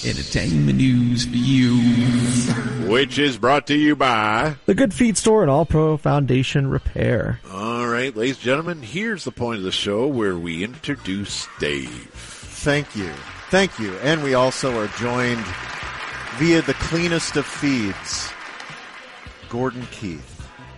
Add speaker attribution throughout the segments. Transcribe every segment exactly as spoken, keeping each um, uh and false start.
Speaker 1: Entertainment news for you.
Speaker 2: Which is brought to you by
Speaker 3: The Good Feet Store and All Pro Foundation Repair.
Speaker 2: All right, ladies and gentlemen, here's the point of the show where we introduce Dave.
Speaker 4: Thank you. Thank you. And we also are joined via the cleanest of feeds, Gordon Keith.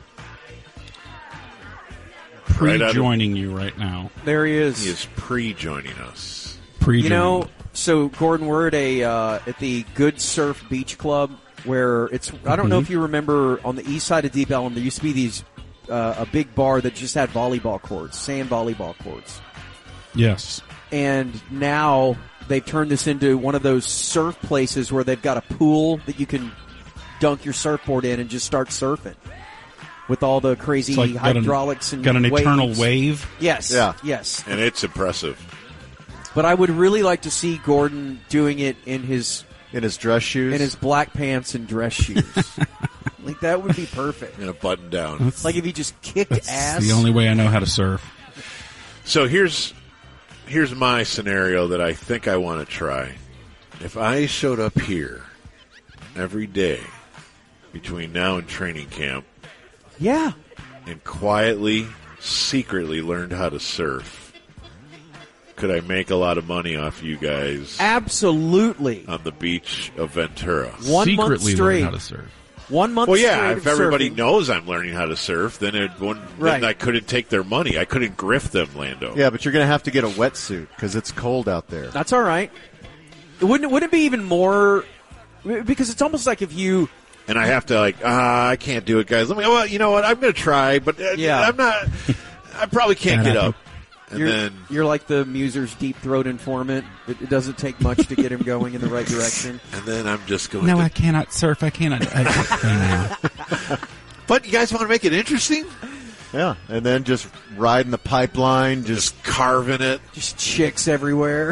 Speaker 5: Pre-joining you right now.
Speaker 6: There he is.
Speaker 2: He is pre-joining us.
Speaker 5: Pre-joining.
Speaker 6: You know, so Gordon, we're at a uh, at the Good Surf Beach Club where it's. I don't know if you remember on the east side of Deep Ellum, there used to be these uh, a big bar that just had volleyball courts, sand volleyball courts.
Speaker 5: Yes.
Speaker 6: And now they've turned this into one of those surf places where they've got a pool that you can dunk your surfboard in and just start surfing. With all the crazy
Speaker 5: like
Speaker 6: hydraulics
Speaker 5: got an,
Speaker 6: and
Speaker 5: got an
Speaker 6: waves.
Speaker 5: eternal wave.
Speaker 6: Yes,
Speaker 4: Yeah.
Speaker 6: yes.
Speaker 2: And it's impressive.
Speaker 6: But I would really like to see Gordon doing it in his
Speaker 4: In his dress shoes.
Speaker 6: in his black pants and dress shoes. Like that would be perfect.
Speaker 2: And a button down.
Speaker 5: That's,
Speaker 6: Like if he just kicked
Speaker 5: that's
Speaker 6: ass.
Speaker 5: the only way I know how to surf.
Speaker 2: So here's here's my scenario that I think I want to try. If I showed up here every day between now and training camp
Speaker 6: Yeah.
Speaker 2: and quietly, secretly learned how to surf, could I make a lot of money off you guys
Speaker 6: Absolutely.
Speaker 2: on the beach of Ventura?
Speaker 6: One month
Speaker 1: Secretly
Speaker 6: straight.
Speaker 1: learn how to surf.
Speaker 6: One month
Speaker 2: Well, yeah,
Speaker 6: straight
Speaker 2: if
Speaker 6: of
Speaker 2: everybody
Speaker 6: surfing.
Speaker 2: knows I'm learning how to surf, then it wouldn't,
Speaker 6: Right.
Speaker 2: then I couldn't take their money. I couldn't grift them, Lando.
Speaker 4: Yeah, but you're going to have to get a wetsuit because it's cold out there.
Speaker 6: That's all right. It wouldn't wouldn't it be even more because it's almost like if you
Speaker 2: And I have to like, ah, I can't do it, guys. Let me. Well, you know what? I'm going to try, but uh,
Speaker 6: Yeah.
Speaker 2: I'm not. I probably can't
Speaker 5: That
Speaker 2: get
Speaker 5: happened.
Speaker 2: up. And
Speaker 6: you're,
Speaker 2: then
Speaker 6: you're like the Muser's deep throat informant. It, it doesn't take much to get him going in the right direction.
Speaker 2: and then I'm just going.
Speaker 5: No,
Speaker 2: to,
Speaker 5: I cannot surf. I cannot. I, I,
Speaker 2: But you guys want to make it interesting?
Speaker 4: Yeah, and then just riding the pipeline, just
Speaker 2: Just carving it.
Speaker 6: Just chicks everywhere.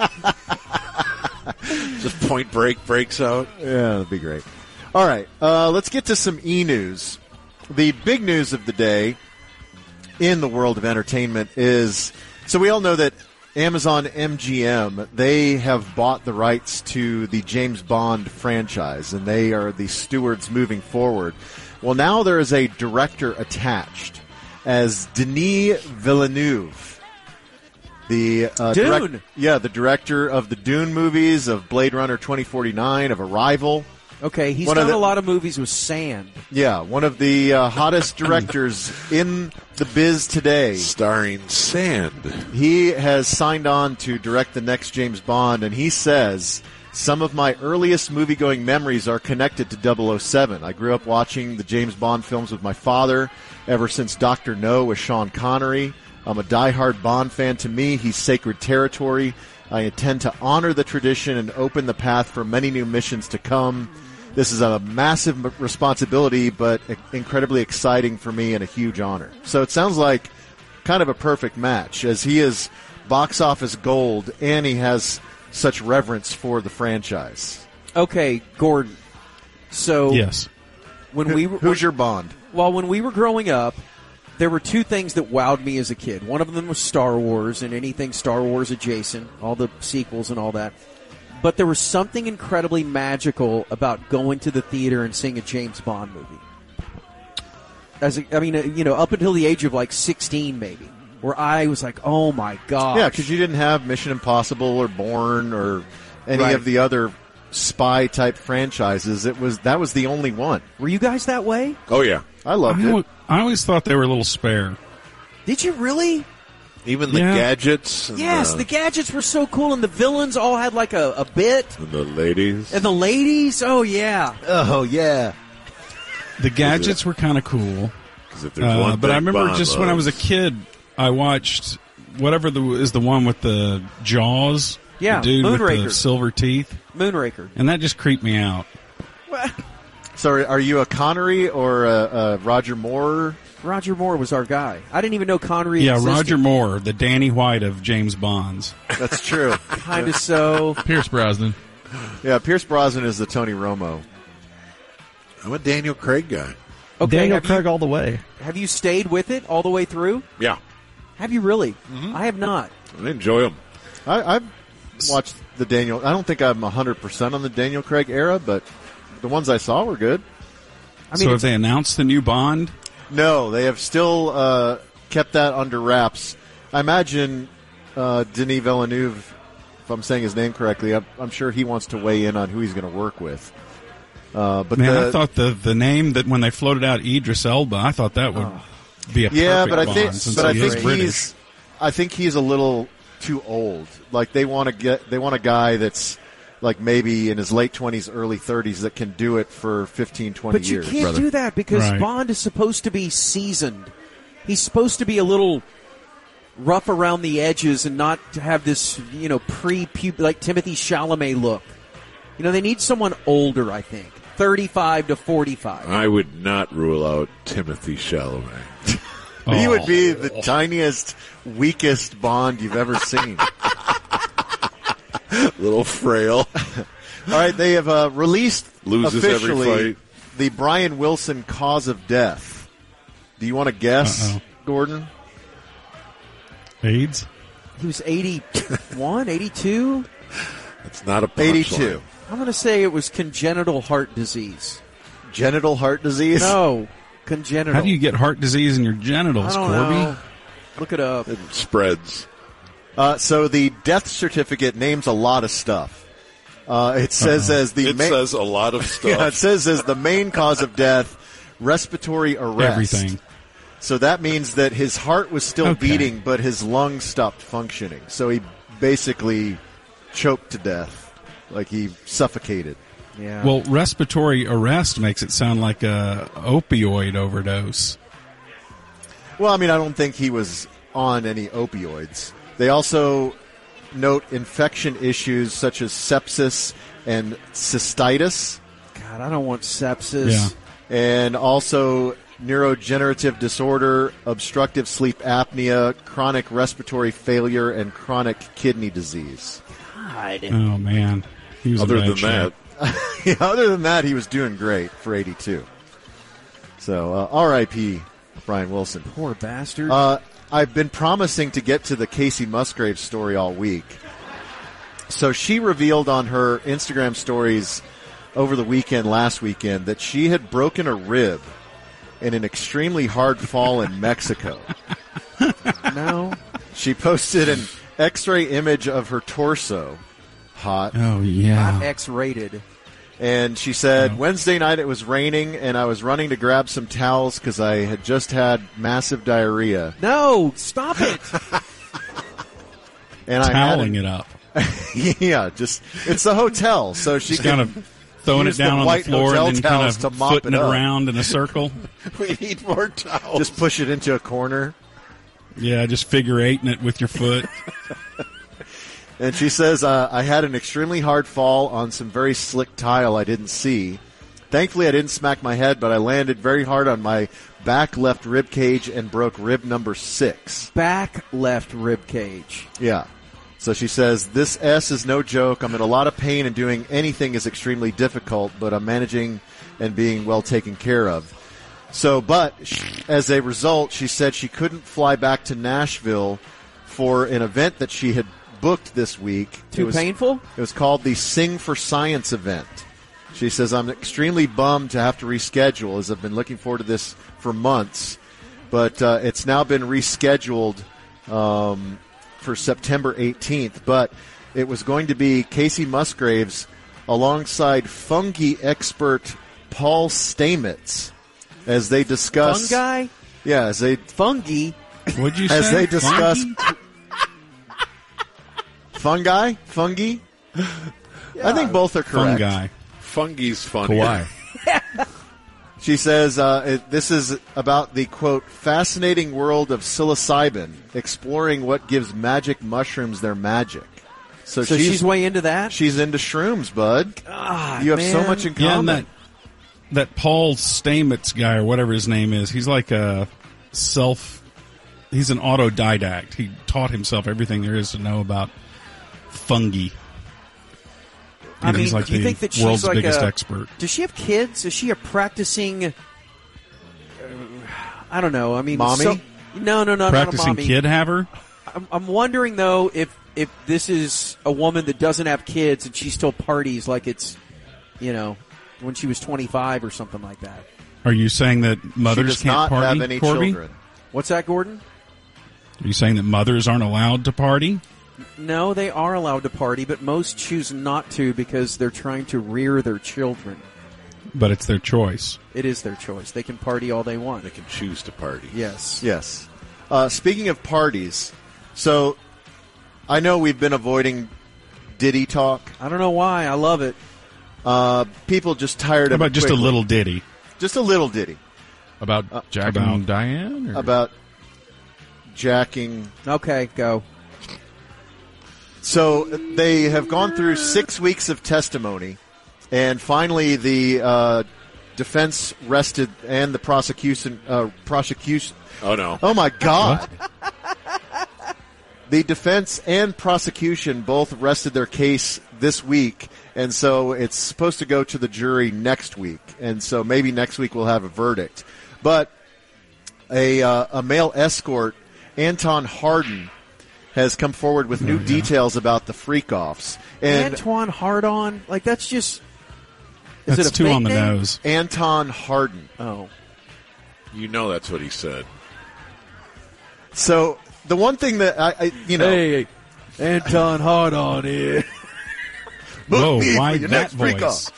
Speaker 2: Just Point Break breaks out.
Speaker 4: yeah, that'd be great. All right, uh, let's get to some e-news. The big news of the day in the world of entertainment is, so we all know that Amazon M G M, they have bought the rights to the James Bond franchise, and they are the stewards moving forward. Well, now there is a director attached as Denis Villeneuve. The uh,
Speaker 6: Dune.
Speaker 4: direct- yeah, the director of the Dune movies, of Blade Runner twenty forty-nine, of Arrival.
Speaker 6: Okay, he's
Speaker 4: One of
Speaker 6: done
Speaker 4: the-
Speaker 6: a lot of movies with sand.
Speaker 4: Yeah, one of the uh, hottest directors in the biz today.
Speaker 2: Starring sand.
Speaker 4: He has signed on to direct the next James Bond, and he says, some of my earliest movie-going memories are connected to double oh seven. I grew up watching the James Bond films with my father ever since Doctor No with Sean Connery. I'm a diehard Bond fan. To me, he's sacred territory. I intend to honor the tradition and open the path for many new missions to come. This is a massive m- responsibility, but i- incredibly exciting for me and a huge honor. So it sounds like kind of a perfect match, as he is box office gold and he has such reverence for the franchise.
Speaker 6: Okay, Gordon. So
Speaker 5: yes.
Speaker 6: when we were
Speaker 4: Who's your Bond?
Speaker 6: well, when we were growing up, there were two things that wowed me as a kid. One of them was Star Wars and anything Star Wars adjacent, all the sequels and all that. But there was something incredibly magical about going to the theater and seeing a James Bond movie. As a, I mean, uh, you know, up until the age of like sixteen, maybe, where I was like, "Oh my god!"
Speaker 4: Yeah, because you didn't have Mission Impossible or Bourne or any
Speaker 6: Right.
Speaker 4: of the other spy type franchises. It was that was the only one.
Speaker 6: Were you guys that way?
Speaker 2: Oh yeah.
Speaker 4: I loved
Speaker 5: I,
Speaker 4: it.
Speaker 5: al- I always thought they were a little spare.
Speaker 6: Did you really?
Speaker 2: Even the
Speaker 5: Yeah.
Speaker 2: gadgets. And
Speaker 6: Yes,
Speaker 2: the,
Speaker 6: the gadgets were so cool, and the villains all had like a, a bit,
Speaker 2: and the ladies.
Speaker 6: and the ladies. Oh yeah,
Speaker 4: Oh yeah.
Speaker 5: The gadgets were kind of cool.
Speaker 2: 'Cause if there's
Speaker 5: Uh,
Speaker 2: one
Speaker 5: but
Speaker 2: thing
Speaker 5: I remember
Speaker 2: Bond
Speaker 5: just when I was a
Speaker 2: loves-
Speaker 5: kid, I watched whatever the is the one with the Jaws.
Speaker 6: Yeah,
Speaker 5: the dude with
Speaker 6: Moonraker.
Speaker 5: the silver teeth,
Speaker 6: Moonraker.
Speaker 5: and that just creeped me out.
Speaker 4: So are you a Connery or a, a Roger Moore?
Speaker 6: Roger Moore was our guy. I didn't even know Connery
Speaker 5: Yeah,
Speaker 6: existed.
Speaker 5: Roger Moore, the Danny White of James Bonds.
Speaker 4: That's true.
Speaker 6: Kind of so.
Speaker 1: Pierce Brosnan.
Speaker 4: Yeah, Pierce Brosnan is the Tony Romo.
Speaker 2: I'm a Daniel Craig guy.
Speaker 6: Okay,
Speaker 3: Daniel
Speaker 6: have
Speaker 3: Craig
Speaker 6: you,
Speaker 3: all the way.
Speaker 6: have you stayed with it all the way through?
Speaker 2: Yeah.
Speaker 6: Have you really? I have not.
Speaker 2: I enjoy him.
Speaker 4: I, I've watched the Daniel. I don't think I'm one hundred percent on the Daniel Craig era, but the ones I saw were good.
Speaker 6: I mean,
Speaker 5: so have they announced the new Bond?
Speaker 4: No, they have still uh, kept that under wraps. I imagine uh, Denis Villeneuve, if I'm saying his name correctly, I'm, I'm sure he wants to weigh in on who he's going to work with. Uh, but
Speaker 5: Man,
Speaker 4: the,
Speaker 5: I thought the, the name that when they floated out Idris Elba, I thought that would
Speaker 6: Oh.
Speaker 5: be a
Speaker 4: yeah,
Speaker 5: perfect
Speaker 4: but I
Speaker 5: Bond
Speaker 4: think,
Speaker 5: since
Speaker 4: but I
Speaker 5: he
Speaker 4: think
Speaker 5: is British.
Speaker 4: he's, I think he's a little too old. Like they want to get, they want a guy that's like maybe in his late twenties, early thirties that can do it for fifteen, twenty
Speaker 6: But you
Speaker 4: years.
Speaker 6: can't
Speaker 4: brother.
Speaker 6: do that because
Speaker 5: Right.
Speaker 6: Bond is supposed to be seasoned. He's supposed to be a little rough around the edges and not to have this, you know, pre-pub like Timothy Chalamet look. You know, they need someone older, I think. thirty-five to forty-five.
Speaker 2: I would not rule out Timothy Chalamet.
Speaker 4: He
Speaker 5: Oh.
Speaker 4: would be the tiniest, weakest Bond you've ever seen.
Speaker 2: Little frail.
Speaker 4: All right, they have uh, released
Speaker 2: Loses every
Speaker 4: officially
Speaker 2: fight.
Speaker 4: the Brian Wilson cause of death. Do you want to guess,
Speaker 5: Uh-oh.
Speaker 4: Gordon?
Speaker 5: AIDS?
Speaker 6: He was eighty-one, eighty-two.
Speaker 2: It's not a punchline.
Speaker 4: eighty-two.
Speaker 6: I'm going to say it was congenital heart disease.
Speaker 4: Genital heart disease?
Speaker 6: No, congenital.
Speaker 5: How do you get heart disease in your genitals,
Speaker 6: I don't
Speaker 5: Corby?
Speaker 6: know. Look it up.
Speaker 2: It spreads.
Speaker 4: Uh, so the death certificate names a lot of stuff. Uh, it says
Speaker 5: Uh-oh.
Speaker 4: as the
Speaker 2: It
Speaker 4: main,
Speaker 2: says a lot of stuff.
Speaker 4: yeah, it says as the main cause of death, respiratory arrest.
Speaker 5: Everything.
Speaker 4: So that means that his heart was still
Speaker 5: Okay.
Speaker 4: beating, but his lungs stopped functioning. So he basically choked to death, like he suffocated.
Speaker 6: Yeah.
Speaker 5: Well, respiratory arrest makes it sound like a opioid overdose.
Speaker 4: Well, I mean, I don't think he was on any opioids. They also note infection issues such as sepsis and cystitis,
Speaker 6: God, I don't want sepsis.
Speaker 5: Yeah.
Speaker 4: and also neurodegenerative disorder, obstructive sleep apnea, chronic respiratory failure, and chronic kidney disease.
Speaker 6: God.
Speaker 5: Oh, man. He was in
Speaker 2: Other
Speaker 5: bad
Speaker 2: than
Speaker 5: shape.
Speaker 2: that,
Speaker 4: Yeah, other than that, he was doing great for eighty-two. So, uh, R I P Brian Wilson.
Speaker 6: Poor bastard.
Speaker 4: Uh, I've been promising to get to the Casey Musgrave story all week. So she revealed on her Instagram stories over the weekend, last weekend, that she had broken a rib in an extremely hard fall in Mexico.
Speaker 6: no.
Speaker 4: She posted an X-ray image of her torso. Hot.
Speaker 5: Oh,
Speaker 6: Not
Speaker 5: yeah.
Speaker 6: X-rated.
Speaker 4: And she said,
Speaker 5: Oh.
Speaker 4: Wednesday night it was raining, and I was running to grab some towels because I had just had massive diarrhea.
Speaker 6: No, stop it.
Speaker 4: And I had
Speaker 5: Toweling it up.
Speaker 4: yeah, just it's a hotel, so she
Speaker 5: Just
Speaker 4: can
Speaker 5: kind of throwing it
Speaker 4: use the
Speaker 5: down on the
Speaker 4: white
Speaker 5: floor
Speaker 4: hotel
Speaker 5: and then kind
Speaker 4: towels
Speaker 5: of
Speaker 4: to mop
Speaker 5: footing
Speaker 4: it
Speaker 5: it
Speaker 4: up.
Speaker 5: around in a circle.
Speaker 2: we need more towels.
Speaker 4: just push it into a corner.
Speaker 5: Yeah, just figure eighting it with your foot.
Speaker 4: And she says, uh, I had an extremely hard fall on some very slick tile I didn't see. Thankfully, I didn't smack my head, but I landed very hard on my back left rib cage and broke rib number six.
Speaker 6: Back left rib cage.
Speaker 4: Yeah. So she says, this S is no joke. I'm in a lot of pain and doing anything is extremely difficult, but I'm managing and being well taken care of. So, but sh- as a result, she said she couldn't fly back to Nashville for an event that she had booked this week.
Speaker 6: Too
Speaker 4: It was-
Speaker 6: painful?
Speaker 4: It was called the Sing for Science event. She says, I'm extremely bummed to have to reschedule, as I've been looking forward to this for months. But uh, it's now been rescheduled um, for September eighteenth. But it was going to be Casey Musgraves alongside fungi expert Paul Stamets as they discuss.
Speaker 6: Fungi?
Speaker 4: Yeah, as they
Speaker 6: Fungi?
Speaker 5: What'd you
Speaker 4: as
Speaker 5: say?
Speaker 4: they discuss
Speaker 5: Funky?
Speaker 4: fungi, fungi. I think both are correct.
Speaker 5: Fungi.
Speaker 2: Fungi's funny.
Speaker 5: Kawhi.
Speaker 4: She says uh, it, this is about the, quote, fascinating world of psilocybin, exploring what gives magic mushrooms their magic. So,
Speaker 6: So
Speaker 4: she's,
Speaker 6: she's way into that?
Speaker 4: she's into shrooms, bud.
Speaker 6: God,
Speaker 4: You have so
Speaker 6: man.
Speaker 4: much in
Speaker 5: Yeah,
Speaker 4: common.
Speaker 5: and that that Paul Stamets guy or whatever his name is, he's like a self. He's an autodidact. He taught himself everything there is to know about fungi.
Speaker 6: I
Speaker 5: And he's
Speaker 6: mean,
Speaker 5: like
Speaker 6: do you
Speaker 5: the
Speaker 6: think that she's
Speaker 5: world's
Speaker 6: like
Speaker 5: biggest
Speaker 6: a-
Speaker 5: expert.
Speaker 6: Does she have kids? Is she a practicing? Uh, I don't know. I mean,
Speaker 4: Mommy?
Speaker 6: so- no, no, no,
Speaker 5: Practicing
Speaker 6: not a mommy.
Speaker 5: kid haver.
Speaker 6: I'm, I'm wondering though if if this is a woman that doesn't have kids and she still parties like it's, you know, when she was twenty-five or something like that.
Speaker 5: Are you saying that
Speaker 4: She
Speaker 5: mothers
Speaker 4: does
Speaker 5: can't
Speaker 4: not
Speaker 5: party,
Speaker 4: have any
Speaker 5: Corby?
Speaker 4: children.
Speaker 6: What's that, Gordon?
Speaker 5: Are you saying that mothers aren't allowed to party?
Speaker 6: No, they are allowed to party, but most choose not to because they're trying to rear their children.
Speaker 5: But it's their choice.
Speaker 6: It is their choice. They can party all they want.
Speaker 2: They can choose to party.
Speaker 6: Yes.
Speaker 4: Yes. Uh, speaking of parties, so I know we've been avoiding Diddy talk.
Speaker 6: I don't know why. I love it.
Speaker 4: Uh, people just tired
Speaker 5: How
Speaker 4: of
Speaker 5: about
Speaker 4: it
Speaker 5: just a
Speaker 4: quickly.
Speaker 5: little ditty?
Speaker 4: Just a little Diddy
Speaker 1: About Jack
Speaker 5: about-
Speaker 1: and Diane? Or?
Speaker 4: about jacking.
Speaker 6: Okay, go.
Speaker 4: So they have gone through six weeks of testimony, and finally the uh, defense rested and the prosecution. Uh, prosecution.
Speaker 2: Oh, no.
Speaker 4: Oh my God! The defense and prosecution both rested their case this week, and so it's supposed to go to the jury next week. And so maybe next week we'll have a verdict. But a uh, a male escort, Anton Harden, has come forward with new
Speaker 5: Oh, yeah.
Speaker 4: details about the freak-offs. And
Speaker 6: Antoine Hardon, like that's just. Is
Speaker 5: That's
Speaker 6: it a
Speaker 5: too
Speaker 6: fake
Speaker 5: on the
Speaker 6: name?
Speaker 5: nose.
Speaker 4: Anton Harden.
Speaker 6: Oh,
Speaker 2: You know that's what he said.
Speaker 4: So the one thing that I, I you know,
Speaker 6: hey, Anton Hardon here.
Speaker 5: Whoa,
Speaker 4: me
Speaker 5: why
Speaker 4: for your
Speaker 5: that
Speaker 4: next freak
Speaker 5: voice?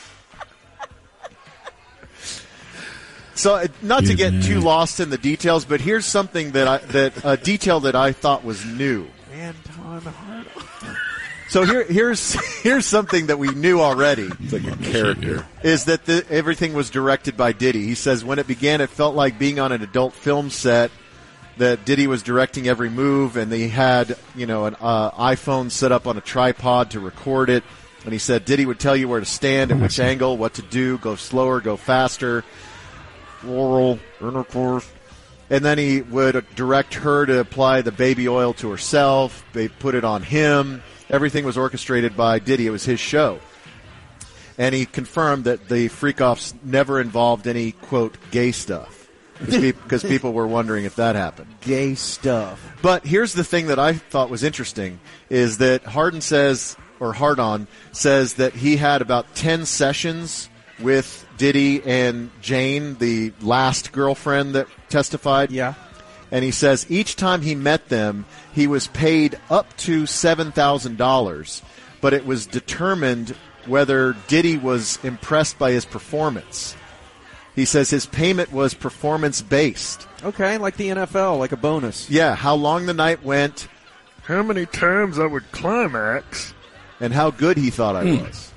Speaker 4: So, uh, not to get
Speaker 5: Yeah.
Speaker 4: too lost in the details, but here's something that I that a detail that I thought was new.
Speaker 6: Anton Hardon.
Speaker 4: So here here's here's something that we knew already
Speaker 2: It's like a character.
Speaker 4: is that the, everything was directed by Diddy. He says when it began, it felt like being on an adult film set. That Diddy was directing every move, and they had you know an uh, iPhone set up on a tripod to record it. And he said Diddy would tell you where to stand, at which angle, what to do, go slower, go faster. Oral intercourse. And then he would direct her to apply the baby oil to herself. They put it on him. Everything was orchestrated by Diddy. It was his show. And he confirmed that the freak-offs never involved any, quote, gay stuff. Because people were wondering if that happened.
Speaker 6: Gay stuff.
Speaker 4: But here's the thing that I thought was interesting, is that Harden says, or Hardon says that he had about ten sessions with Diddy and Jane, the last girlfriend that testified.
Speaker 6: Yeah.
Speaker 4: And he says each time he met them, he was paid up to seven thousand dollars, but it was determined whether Diddy was impressed by his performance. He says his payment was performance-based.
Speaker 6: Okay, like the N F L, like a bonus.
Speaker 4: Yeah, how long the night went,
Speaker 7: How many times I would climax?
Speaker 4: and how good he thought I
Speaker 5: Hmm.
Speaker 4: was.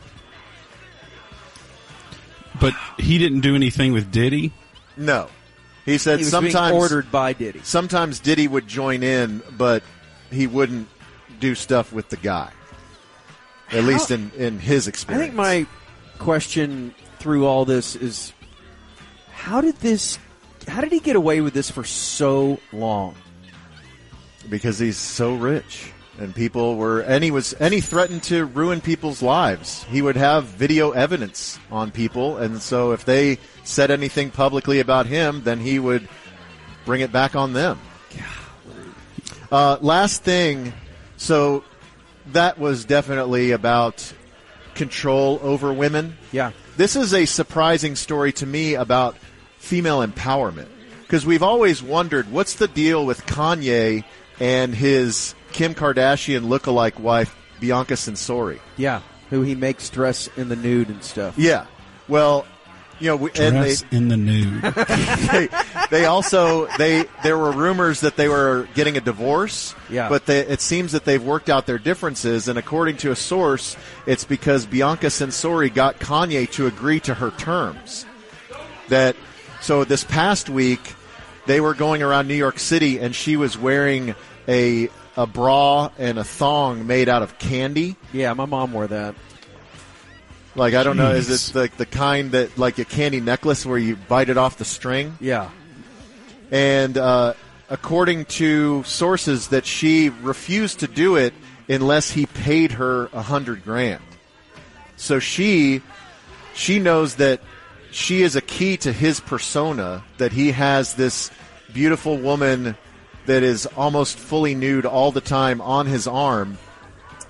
Speaker 5: But he didn't do anything with Diddy.
Speaker 4: No. He said
Speaker 6: He was
Speaker 4: sometimes
Speaker 6: being ordered by Diddy.
Speaker 4: sometimes Diddy would join in, but he wouldn't do stuff with the guy. At
Speaker 6: How-
Speaker 4: least in, in his
Speaker 6: I
Speaker 4: experience.
Speaker 6: think my question through all this is, how did this, how did he get away with this for so long?
Speaker 4: Because he's so rich. And people were, and he was, and he threatened to ruin people's lives. He would have video evidence on people, and so if they said anything publicly about him, then he would bring it back on them. Uh, last thing, so that was definitely about control over women.
Speaker 6: Yeah.
Speaker 4: This is a surprising story to me about female empowerment, because we've always wondered what's the deal with Kanye and his Kim Kardashian lookalike wife, Bianca Censori.
Speaker 6: Yeah. Who he makes dress in the nude and stuff.
Speaker 4: Yeah. Well, you know, we, and they,
Speaker 5: Dress in the nude.
Speaker 4: they they also they there were rumors that they were getting a divorce.
Speaker 6: Yeah.
Speaker 4: But they, it seems that they've worked out their differences, and according to a source, it's because Bianca Censori got Kanye to agree to her terms. That so this past week they were going around New York City, and she was wearing a a bra and a thong made out of candy.
Speaker 6: Yeah, my mom wore that.
Speaker 4: Like, I don't know, is
Speaker 5: Jeez.
Speaker 4: it like the kind that, like a candy necklace where you bite it off the string?
Speaker 6: Yeah.
Speaker 4: And uh, according to sources, that she refused to do it unless he paid her a hundred grand. So she she knows that she is a key to his persona, that he has this beautiful woman that is almost fully nude all the time on his arm,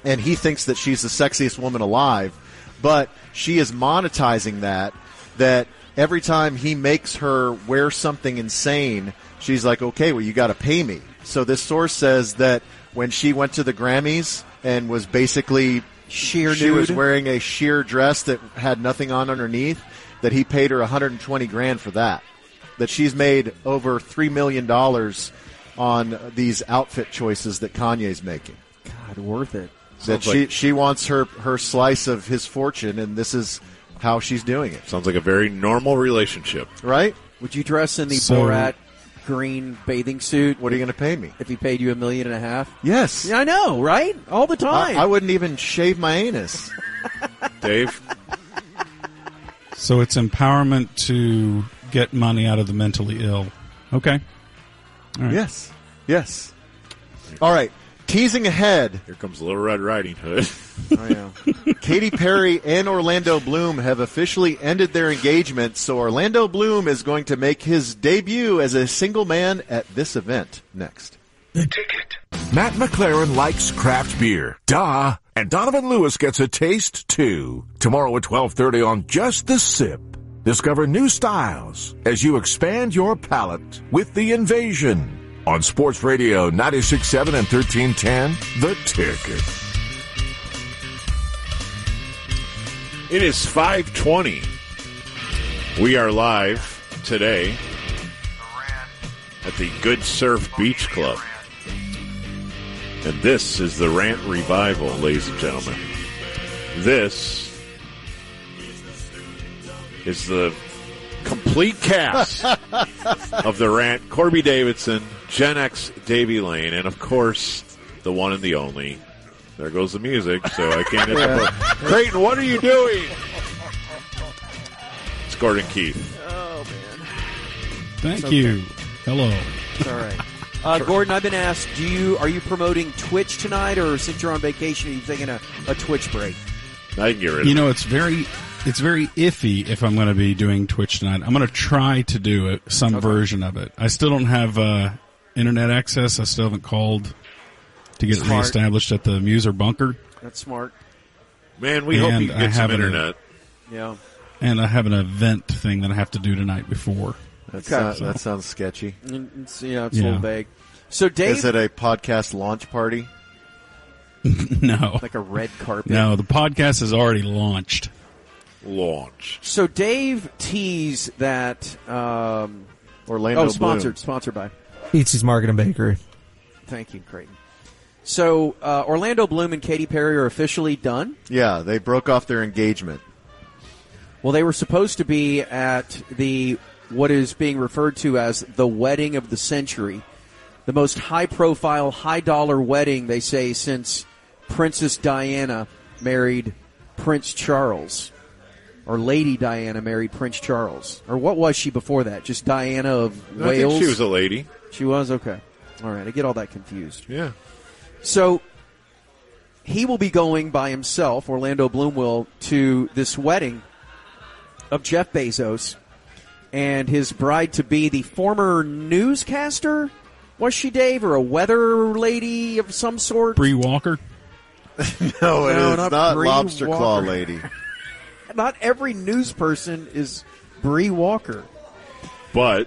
Speaker 4: and he thinks that she's the sexiest woman alive, but she is monetizing that, that every time he makes her wear something insane, she's like, okay, well, you got to pay me. So this source says that when she went to the Grammys and was basically
Speaker 6: sheer
Speaker 4: she
Speaker 6: nude.
Speaker 4: was wearing a sheer dress that had nothing on underneath, that he paid her one hundred twenty grand for that. That she's made over three million dollars on these outfit choices that Kanye's making.
Speaker 6: God, worth it.
Speaker 4: That
Speaker 2: Sounds
Speaker 4: she
Speaker 2: like-
Speaker 4: she wants her, her slice of his fortune, and this is how she's doing it.
Speaker 2: Sounds like a very normal relationship.
Speaker 4: Right?
Speaker 6: Would you dress in the
Speaker 5: So-
Speaker 6: Borat green bathing suit
Speaker 4: What are you going to pay me?
Speaker 6: if he paid you a million and a half?
Speaker 4: Yes.
Speaker 6: Yeah, I know, right? All the time.
Speaker 4: I, I wouldn't even shave my anus.
Speaker 2: Dave?
Speaker 5: So it's empowerment to get money out of the mentally ill. Okay. All right.
Speaker 4: Yes. Yes. All right. Teasing ahead.
Speaker 2: Here comes Little Red Riding Hood.
Speaker 4: Oh, yeah. Katy Perry and Orlando Bloom have officially ended their engagement, so Orlando Bloom is going to make his debut as a single man at this event next.
Speaker 8: Matt McLaren likes craft beer. Duh. And Donovan Lewis gets a taste, too. Tomorrow at twelve thirty on Just the Sip. Discover new styles as you expand your palate with The Invasion. On Sports Radio ninety-six point seven and thirteen ten, The Ticket.
Speaker 2: It is five twenty. We are live today at the Good Surf Beach Club. And this is the Rant Revival, ladies and gentlemen. This is the complete cast of the Rant. Corby Davidson, Gen X Davey Lane, and of course, the one and the only. There goes the music, so I can't hit the button. Creighton, what are you doing? It's Gordon Keith.
Speaker 6: oh, man.
Speaker 5: Thank
Speaker 6: okay.
Speaker 5: you. Hello.
Speaker 6: It's all right. Uh, Gordon, I've been asked, do you are you promoting Twitch tonight, or since you're on vacation, are you taking a, a Twitch break?
Speaker 2: I can get rid of
Speaker 5: You
Speaker 2: it.
Speaker 5: know, it's very it's very iffy if I'm going to be doing Twitch tonight. I'm going to try to do it, some version of it. I still don't have uh, internet access. I still haven't called to get it
Speaker 6: Smart.
Speaker 5: reestablished at the Muser bunker.
Speaker 6: That's smart.
Speaker 2: Man, we hope
Speaker 5: And
Speaker 2: you can
Speaker 5: I
Speaker 2: get some
Speaker 5: have an-
Speaker 2: internet.
Speaker 6: Yeah.
Speaker 5: And I have an event thing that I have to do tonight before.
Speaker 4: That's
Speaker 6: Okay.
Speaker 4: not, that sounds sketchy.
Speaker 6: Mm, It's, yeah, it's a
Speaker 5: Yeah.
Speaker 6: little vague. So, Dave,
Speaker 4: Is it a podcast launch party?
Speaker 5: No.
Speaker 6: like a red carpet.
Speaker 5: No, the podcast is already launched.
Speaker 2: Launch.
Speaker 6: So, Dave teased that. Um,
Speaker 4: Orlando
Speaker 6: oh,
Speaker 4: Bloom.
Speaker 6: sponsored, sponsored by.
Speaker 3: Eatsy's Market and Bakery.
Speaker 6: Thank you, Creighton. So, uh, Orlando Bloom and Katy Perry are officially done.
Speaker 4: Yeah, they broke off their engagement.
Speaker 6: Well, they were supposed to be at the what is being referred to as the wedding of the century, the most high-profile, high-dollar wedding, they say, since Princess Diana married Prince Charles, or Lady Diana married Prince Charles. Or what was she before that? Just Diana of
Speaker 2: I
Speaker 6: Wales?
Speaker 2: think she was a lady.
Speaker 6: She was? Okay. All right, I get all that confused.
Speaker 2: Yeah.
Speaker 6: So he will be going by himself, Orlando Bloom will, to this wedding of Jeff Bezos and his bride-to-be, the former newscaster, was she, Dave, or a weather lady of some sort?
Speaker 5: Bree Walker?
Speaker 4: No, it
Speaker 6: No,
Speaker 4: is
Speaker 6: not
Speaker 4: not,
Speaker 6: Bree
Speaker 4: Lobster Claw
Speaker 6: Walker.
Speaker 4: Lady.
Speaker 6: Not every news person is Bree Walker.
Speaker 2: But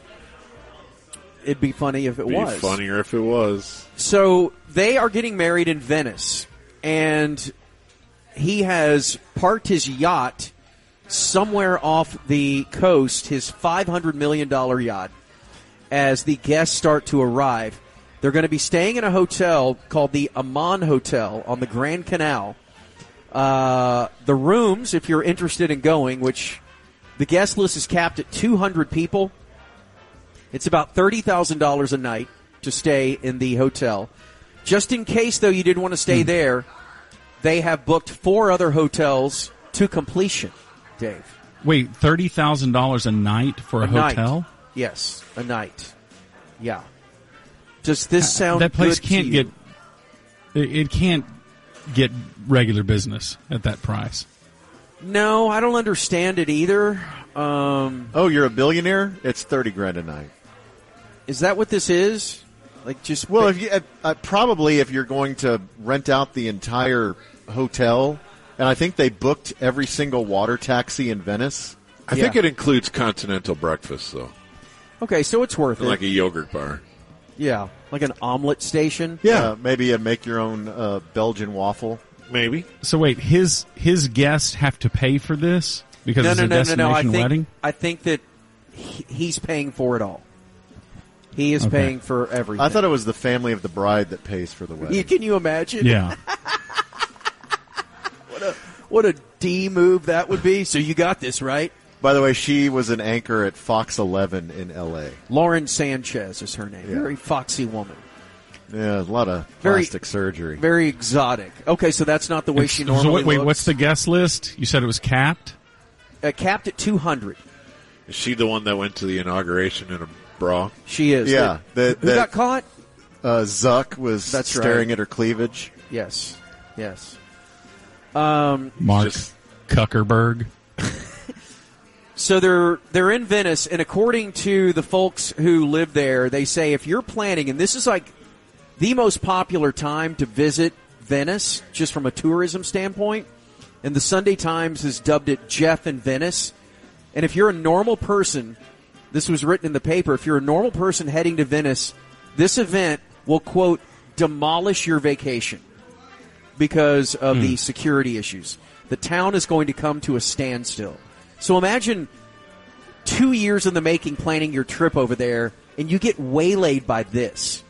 Speaker 6: It'd be funny if it
Speaker 2: it'd be
Speaker 6: was.
Speaker 2: funnier if it was.
Speaker 6: So they are getting married in Venice, and he has parked his yacht somewhere off the coast, his five hundred million dollars yacht, as the guests start to arrive. They're going to be staying in a hotel called the Aman Hotel on the Grand Canal. Uh, the rooms, if you're interested in going, which the guest list is capped at two hundred people, it's about thirty thousand dollars a night to stay in the hotel. Just in case, though, you didn't want to stay there, they have booked four other hotels to completion, Dave.
Speaker 5: Wait, thirty thousand dollars a night for a,
Speaker 6: A night.
Speaker 5: hotel?
Speaker 6: Yes, a night. Yeah. Does this sound
Speaker 5: That place
Speaker 6: good
Speaker 5: can't
Speaker 6: to you?
Speaker 5: get it, it can't get regular business at that price.
Speaker 6: No, I don't understand it either. Um,
Speaker 4: Oh, you're a billionaire? It's thirty grand a night.
Speaker 6: is that what this is? Like just
Speaker 4: Well, if you uh, uh, probably if you're going to rent out the entire hotel, and I think they booked every single water taxi in Venice.
Speaker 2: I
Speaker 6: Yeah.
Speaker 2: think it includes continental breakfast, though,
Speaker 6: okay, so it's worth it.
Speaker 2: like a yogurt bar.
Speaker 6: Yeah, like an omelet station.
Speaker 4: Yeah, uh, maybe a make your own uh, Belgian waffle.
Speaker 2: Maybe.
Speaker 5: So wait, his his guests have to pay for this because
Speaker 6: No,
Speaker 5: it's
Speaker 6: no,
Speaker 5: a
Speaker 6: no, no,
Speaker 5: destination
Speaker 6: no. I think
Speaker 5: wedding?
Speaker 6: I think that he, he's paying for it all. He is
Speaker 5: Okay.
Speaker 6: paying for everything.
Speaker 4: I thought it was the family of the bride that pays for the wedding.
Speaker 6: You- Can you imagine?
Speaker 5: Yeah.
Speaker 6: What a what a D move that would be. So you got this right.
Speaker 4: By the way, she was an anchor at Fox eleven in L A.
Speaker 6: Lauren Sanchez is her name.
Speaker 4: Yeah.
Speaker 6: Very foxy woman.
Speaker 4: Yeah, a lot of
Speaker 6: Very-
Speaker 4: plastic surgery.
Speaker 6: Very exotic. Okay, so that's not the way she normally
Speaker 5: so wait, wait,
Speaker 6: looks.
Speaker 5: what's the guest list? You said it was capped?
Speaker 6: uh, capped at two hundred?
Speaker 2: Is she the one that went to the inauguration in a bra?
Speaker 6: She is.
Speaker 4: Yeah,
Speaker 6: The-
Speaker 4: that-
Speaker 6: who
Speaker 4: that-
Speaker 6: got caught?
Speaker 4: Uh, Zuck was
Speaker 6: That's
Speaker 4: staring
Speaker 6: right.
Speaker 4: at her cleavage.
Speaker 6: Yes. Yes. Um,
Speaker 5: Mark
Speaker 2: Just-
Speaker 5: Zuckerberg.
Speaker 6: So they're they're in Venice, and according to the folks who live there, they say if you're planning, and this is like the most popular time to visit Venice, just from a tourism standpoint, and the Sunday Times has dubbed it Jeff in Venice. And if you're a normal person, this was written in the paper, if you're a normal person heading to Venice, this event will, quote, demolish your vacation because of the security issues. The town is going to come to a standstill. So imagine two years in the making planning your trip over there, and you get waylaid by this.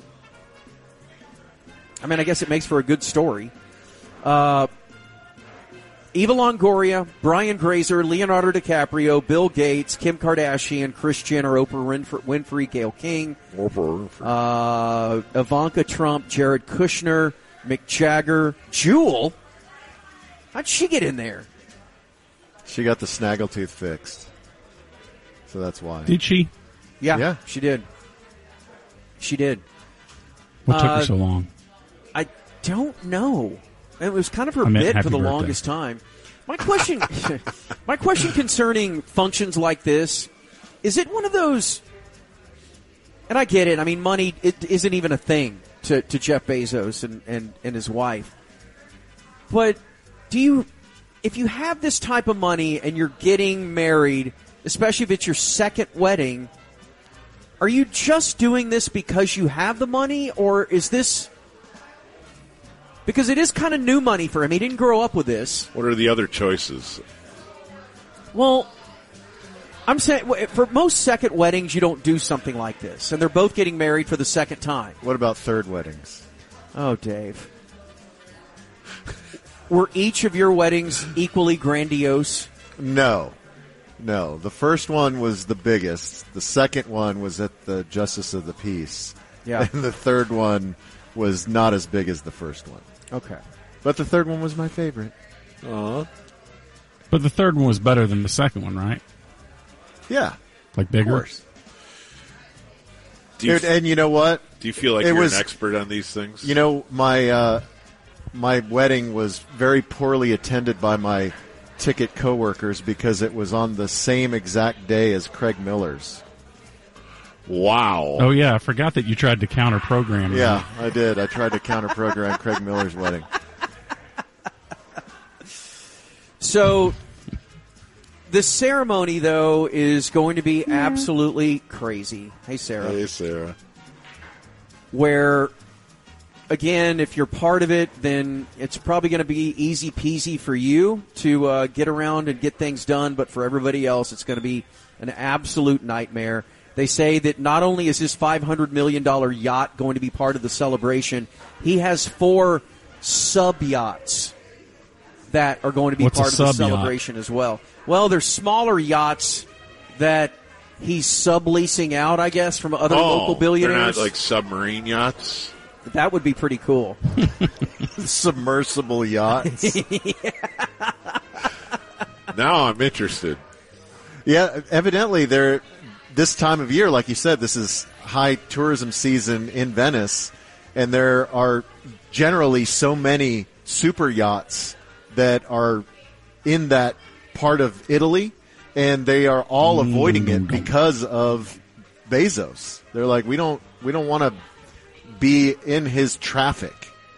Speaker 6: I mean, I guess it makes for a good story. Uh, Eva Longoria, Brian Grazer, Leonardo DiCaprio, Bill Gates, Kim Kardashian, Kris Jenner, Oprah Winfrey, Winfrey Gayle King, uh, Ivanka Trump, Jared Kushner, Mick Jagger, Jewel. How'd she get in there?
Speaker 4: She got the snaggletooth fixed, so that's why.
Speaker 5: Did she?
Speaker 6: Yeah,
Speaker 4: Yeah.
Speaker 6: she did. She did.
Speaker 5: What took
Speaker 6: Uh,
Speaker 5: her so long?
Speaker 6: I don't know. It was kind of her
Speaker 5: I meant
Speaker 6: bit for
Speaker 5: happy
Speaker 6: the
Speaker 5: birthday.
Speaker 6: longest time. My question, my question concerning functions like this, is it one of those? And I get it. I mean, money it isn't even a thing to, to Jeff Bezos and, and, and his wife. But do you, if you have this type of money and you're getting married, especially if it's your second wedding, are you just doing this because you have the money, or is this? Because it is kind of new money for him. He didn't grow up with this.
Speaker 2: What are the other choices?
Speaker 6: Well, I'm saying for most second weddings, you don't do something like this, and they're both getting married for the second time.
Speaker 4: What about third weddings?
Speaker 6: Oh, Dave. Were each of your weddings equally grandiose?
Speaker 4: No. No. The first one was the biggest. The second one was at the Justice of the Peace.
Speaker 6: Yeah.
Speaker 4: And the third one was not as big as the first one.
Speaker 6: Okay.
Speaker 4: But the third one was my favorite.
Speaker 2: Uh,
Speaker 5: But the third one was better than the second one, right?
Speaker 4: Yeah.
Speaker 5: Like
Speaker 4: Of
Speaker 5: bigger?
Speaker 4: course.
Speaker 2: do, you,
Speaker 4: Dude, and you know what?
Speaker 2: do you feel like
Speaker 4: it
Speaker 2: you're
Speaker 4: was-
Speaker 2: an expert on these things?
Speaker 4: You know, my uh, my wedding was very poorly attended by my ticket coworkers because it was on the same exact day as Craig Miller's.
Speaker 2: Wow.
Speaker 5: Oh, yeah. I forgot that you tried to counter program.
Speaker 4: Yeah, I did. I tried to counter program Craig Miller's wedding.
Speaker 6: So, the ceremony, though, is going to be absolutely crazy. Hey, Sarah.
Speaker 2: Hey, Sarah.
Speaker 6: Where, again, if you're part of it, then it's probably going to be easy peasy for you to uh, get around and get things done, but for everybody else, it's going to be an absolute nightmare. They say that not only is his five hundred million dollars yacht going to be part of the celebration, he has four sub-yachts that are going to be
Speaker 5: What's a
Speaker 6: part of the
Speaker 5: sub-yacht?
Speaker 6: celebration as well. Well, they're smaller yachts that he's subleasing out, I guess, from other
Speaker 2: Oh,
Speaker 6: local billionaires.
Speaker 2: they're not like submarine yachts?
Speaker 6: That would be pretty cool.
Speaker 4: Submersible yachts.
Speaker 2: Now I'm interested.
Speaker 4: Yeah, evidently they're this time of year, like you said, this is high tourism season in Venice, and there are generally so many super yachts that are in that part of Italy, and they are all avoiding it because of Bezos. They're like, we don't we don't want to be in his traffic.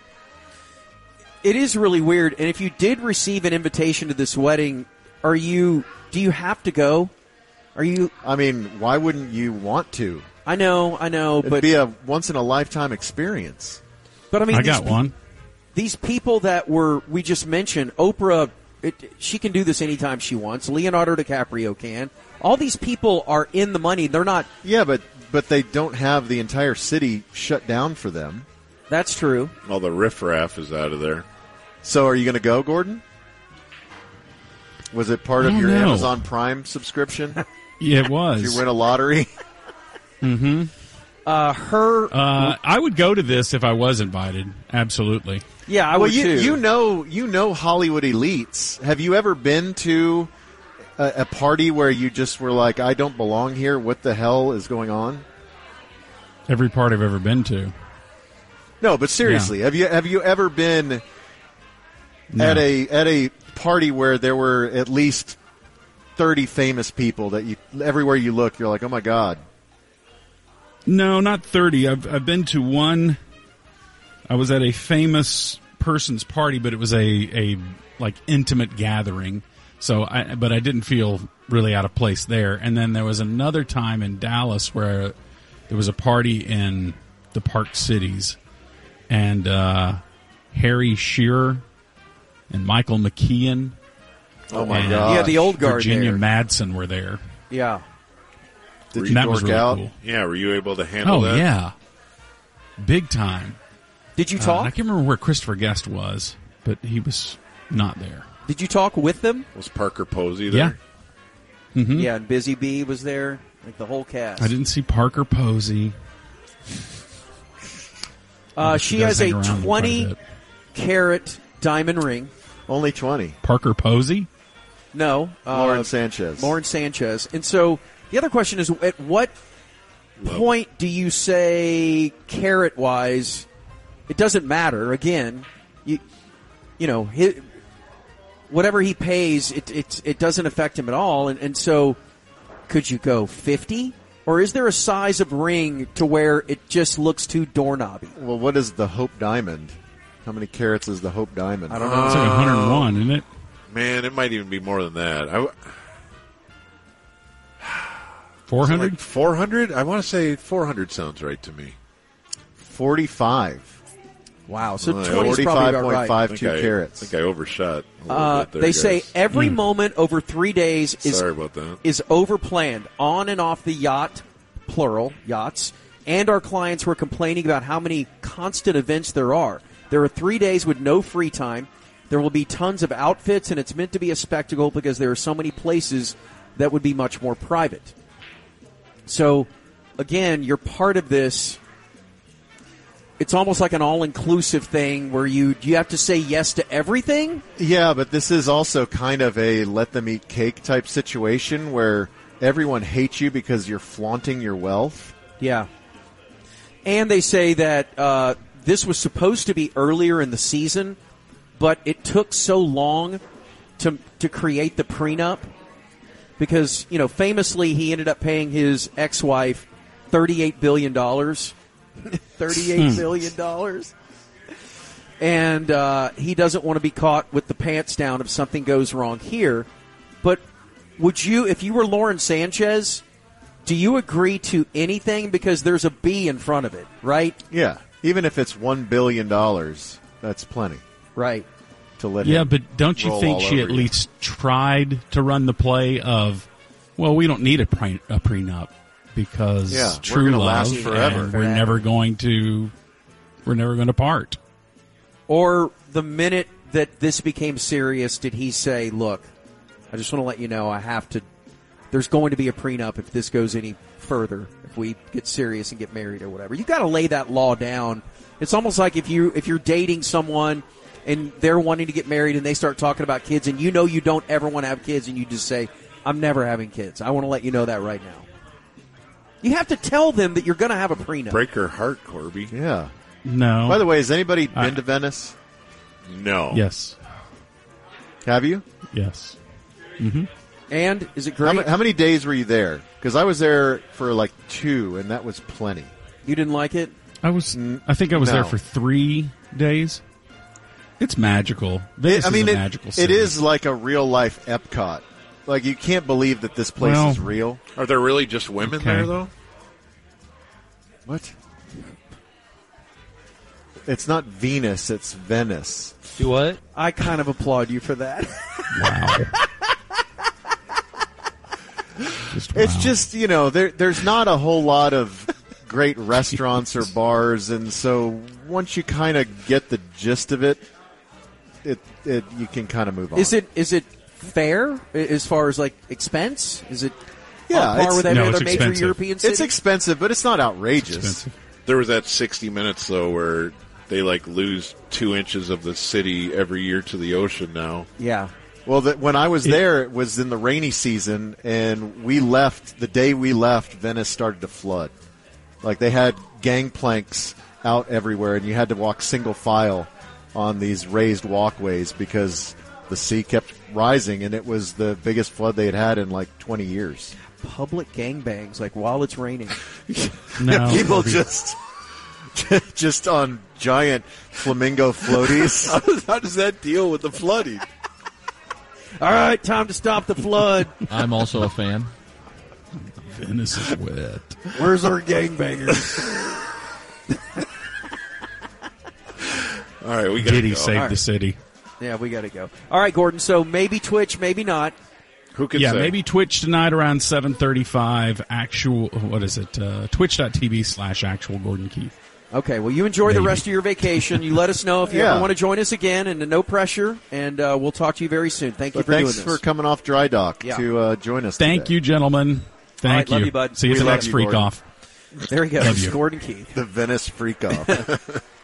Speaker 6: It is really weird. And if you did receive an invitation to this wedding, are you? Do you have to go? Are you?
Speaker 4: I mean, why wouldn't you want to?
Speaker 6: I know, I know,
Speaker 4: It'd
Speaker 6: but
Speaker 4: be a once in a lifetime experience.
Speaker 6: But I mean,
Speaker 5: I
Speaker 6: these
Speaker 5: got
Speaker 6: pe-
Speaker 5: one.
Speaker 6: These people that were we just mentioned, Oprah, it, she can do this anytime she wants. Leonardo DiCaprio can. All these people are in the money. They're not.
Speaker 4: Yeah, but but they don't have the entire city shut down for them.
Speaker 6: That's true.
Speaker 2: All the riffraff is out of there.
Speaker 4: So, are you going to go, Gordon? Was it part of
Speaker 5: I don't
Speaker 4: your
Speaker 5: know.
Speaker 4: Amazon Prime subscription?
Speaker 5: Yeah, it was.
Speaker 4: Did you win a lottery?
Speaker 5: Mm-hmm.
Speaker 6: Uh, her.
Speaker 5: Uh, I would go to this if I was invited. Absolutely.
Speaker 6: Yeah, I
Speaker 4: well,
Speaker 6: would
Speaker 4: you
Speaker 6: too.
Speaker 4: you know you know Hollywood elites. Have you ever been to a, a party where you just were like, I don't belong here? What the hell is going on?
Speaker 5: Every part I've ever been to.
Speaker 4: No, but seriously,
Speaker 5: Yeah.
Speaker 4: have you have you ever been
Speaker 5: No.
Speaker 4: at a at a party where there were at least thirty famous people that you everywhere you look, you're like, oh my god.
Speaker 5: No, not thirty. I've I've been to one. I was at a famous person's party, but it was a, a like intimate gathering. So, I but I didn't feel really out of place there. And then there was another time in Dallas where there was a party in the Park Cities, and uh, Harry Shearer and Michael McKean.
Speaker 4: Oh my
Speaker 5: and
Speaker 4: god.
Speaker 6: Yeah, the old guard
Speaker 5: Virginia
Speaker 6: there.
Speaker 5: Madsen were there.
Speaker 6: Yeah.
Speaker 4: Did
Speaker 5: And
Speaker 4: you
Speaker 5: that
Speaker 4: dork
Speaker 5: was really
Speaker 4: out?
Speaker 5: cool.
Speaker 2: Yeah, were you able to handle
Speaker 5: Oh
Speaker 2: that?
Speaker 5: yeah, big time.
Speaker 6: Did you
Speaker 5: Uh,
Speaker 6: talk?
Speaker 5: I can't remember where Christopher Guest was, but he was not there.
Speaker 6: Did you talk with them?
Speaker 2: Was Parker Posey
Speaker 5: Yeah.
Speaker 2: there?
Speaker 5: Hmm?
Speaker 6: Yeah, and Busy Bee was there. Like the whole cast.
Speaker 5: I didn't see Parker Posey.
Speaker 6: Uh,
Speaker 5: But
Speaker 6: she
Speaker 5: does
Speaker 6: has a
Speaker 5: hang around quite a
Speaker 6: twenty
Speaker 5: bit.
Speaker 6: carat diamond ring.
Speaker 4: Only twenty.
Speaker 5: Parker Posey?
Speaker 6: No, uh,
Speaker 4: Lauren Sanchez.
Speaker 6: Lauren Sanchez. And so the other question is, at what point do you say carat wise? It doesn't matter. Again, you you know, his, whatever he pays, it it it doesn't affect him at all. And and so, could you go fifty? Or is there a size of ring to where it just looks too doorknobby?
Speaker 4: Well, what is the Hope Diamond? How many carats is the Hope Diamond?
Speaker 6: I don't know.
Speaker 5: It's like one hundred one, isn't it?
Speaker 2: Man, it might even be more than that. I,
Speaker 5: four hundred?
Speaker 2: Like four hundred? I want to say four hundred sounds right to me.
Speaker 4: Forty-five.
Speaker 6: Wow, so
Speaker 2: Well,
Speaker 6: twenty is probably
Speaker 4: Forty-five
Speaker 6: about
Speaker 4: point
Speaker 6: right.
Speaker 4: five
Speaker 2: I
Speaker 4: two
Speaker 2: think I,
Speaker 4: carats.
Speaker 2: I think I overshot a little
Speaker 6: Uh,
Speaker 2: bit there,
Speaker 6: they say
Speaker 2: guys.
Speaker 6: every moment over three days is
Speaker 2: Sorry about that.
Speaker 6: is overplanned on and off the yacht, plural yachts, and our clients were complaining about how many constant events there are. There are three days with no free time. There will be tons of outfits, and it's meant to be a spectacle because there are so many places that would be much more private. So, again, you're part of this. It's almost like an all-inclusive thing where you you have to say yes to everything.
Speaker 4: Yeah, but this is also kind of a let them eat cake type situation where everyone hates you because you're flaunting your wealth.
Speaker 6: Yeah. And they say that uh, this was supposed to be earlier in the season, but it took so long to to create the prenup because, you know, famously he ended up paying his ex-wife thirty-eight billion dollars. thirty-eight billion dollars. And uh, he doesn't want to be caught with the pants down if something goes wrong here. But would you, if you were Lauren Sanchez, do you agree to anything? Because there's a B in front of it, right?
Speaker 4: Yeah, even if it's one billion dollars, that's plenty
Speaker 6: Right.
Speaker 4: to let
Speaker 5: Yeah,
Speaker 4: him
Speaker 5: but don't you
Speaker 4: roll
Speaker 5: think
Speaker 4: all
Speaker 5: she
Speaker 4: over
Speaker 5: at
Speaker 4: you.
Speaker 5: least tried to run the play of, well, we don't need a, pre- a prenup because
Speaker 4: Yeah, we're
Speaker 5: true
Speaker 4: gonna
Speaker 5: love
Speaker 4: last forever.
Speaker 5: and we're never going to we're never going to part.
Speaker 6: Or the minute that this became serious, did he say, look, I just want to let you know I have to, there's going to be a prenup if this goes any further, if we get serious and get married or whatever. You've got to lay that law down. It's almost like if, you, if you're dating someone and they're wanting to get married and they start talking about kids and you know you don't ever want to have kids and you just say, I'm never having kids. I want to let you know that right now. You have to tell them that you're going to have a prenup.
Speaker 2: Break her heart, Corby.
Speaker 4: Yeah.
Speaker 5: No.
Speaker 4: By the way, has anybody been
Speaker 5: I-
Speaker 4: to Venice?
Speaker 2: No.
Speaker 5: yes.
Speaker 4: Have you?
Speaker 5: Yes.
Speaker 6: And is it
Speaker 4: How,
Speaker 6: great?
Speaker 4: ma- how many days were you there? Because I was there for like two, and that was plenty.
Speaker 6: You didn't like it?
Speaker 5: I was. I think I was
Speaker 4: no.
Speaker 5: there for three days. It's magical. Venice
Speaker 4: I mean,
Speaker 5: is a
Speaker 4: it,
Speaker 5: magical
Speaker 4: it
Speaker 5: city.
Speaker 4: is like a real life Epcot. Like you can't believe that this place
Speaker 5: Well,
Speaker 4: is real.
Speaker 2: Are there really just women
Speaker 5: Okay.
Speaker 2: there, though?
Speaker 4: What? It's not Venus, it's Venice.
Speaker 9: Do what?
Speaker 6: I kind of applaud you for that.
Speaker 5: Wow. Just wow.
Speaker 4: It's just, you know, there there's not a whole lot of great restaurants or bars, and so once you kind of get the gist of it, it, it you can kind of move on.
Speaker 6: Is it is it fair as far as like expense? Is it
Speaker 4: Yeah,
Speaker 6: on par
Speaker 4: it's-
Speaker 6: with every
Speaker 5: No,
Speaker 6: other
Speaker 5: it's
Speaker 6: major
Speaker 5: expensive.
Speaker 6: European city?
Speaker 4: It's expensive, but it's not outrageous.
Speaker 5: expensive.
Speaker 2: There was that sixty minutes, though, where they, like, lose two inches of the city every year to the ocean now.
Speaker 6: Yeah.
Speaker 4: Well, the, when I was there, it was in the rainy season, and we left, the day we left, Venice started to flood. Like, they had gangplanks out everywhere, and you had to walk single file on these raised walkways because the sea kept rising, and it was the biggest flood they had had in, like, twenty years.
Speaker 6: Public gangbangs, like while it's raining.
Speaker 5: No.
Speaker 4: People just... just on giant flamingo floaties.
Speaker 2: How does that deal with the flooding?
Speaker 6: All right, time to stop the flood.
Speaker 1: I'm also a fan.
Speaker 5: Venice is wet.
Speaker 6: Where's our gangbangers?
Speaker 2: All right, we got to
Speaker 5: Diddy
Speaker 2: go.
Speaker 5: saved
Speaker 6: All right.
Speaker 5: the city.
Speaker 6: Yeah, we got to go. All right, Gordon. So maybe Twitch, maybe not.
Speaker 2: Who could
Speaker 5: Yeah,
Speaker 2: say?
Speaker 5: maybe Twitch tonight around seven thirty-five. Actual, what is it? Uh, Twitch.tv slash actual Gordon Keith.
Speaker 6: Okay, well, you enjoy the
Speaker 5: Maybe.
Speaker 6: rest of your vacation. You let us know if you
Speaker 4: Yeah.
Speaker 6: ever want to join us again, and no pressure. And uh, we'll talk to you very soon. Thank you
Speaker 4: But
Speaker 6: for
Speaker 4: thanks
Speaker 6: doing
Speaker 4: for
Speaker 6: this.
Speaker 4: coming off dry dock
Speaker 6: Yeah.
Speaker 4: to uh, join us
Speaker 5: Thank
Speaker 4: today.
Speaker 5: you, gentlemen. Thank
Speaker 6: All right,
Speaker 5: you.
Speaker 6: love you, bud.
Speaker 5: See you at
Speaker 4: We
Speaker 5: the
Speaker 4: love
Speaker 5: next
Speaker 4: you,
Speaker 5: freak
Speaker 4: Gordon.
Speaker 5: off.
Speaker 6: There he goes,
Speaker 5: Love you.
Speaker 6: Gordon Keith.
Speaker 4: The Venice freak off.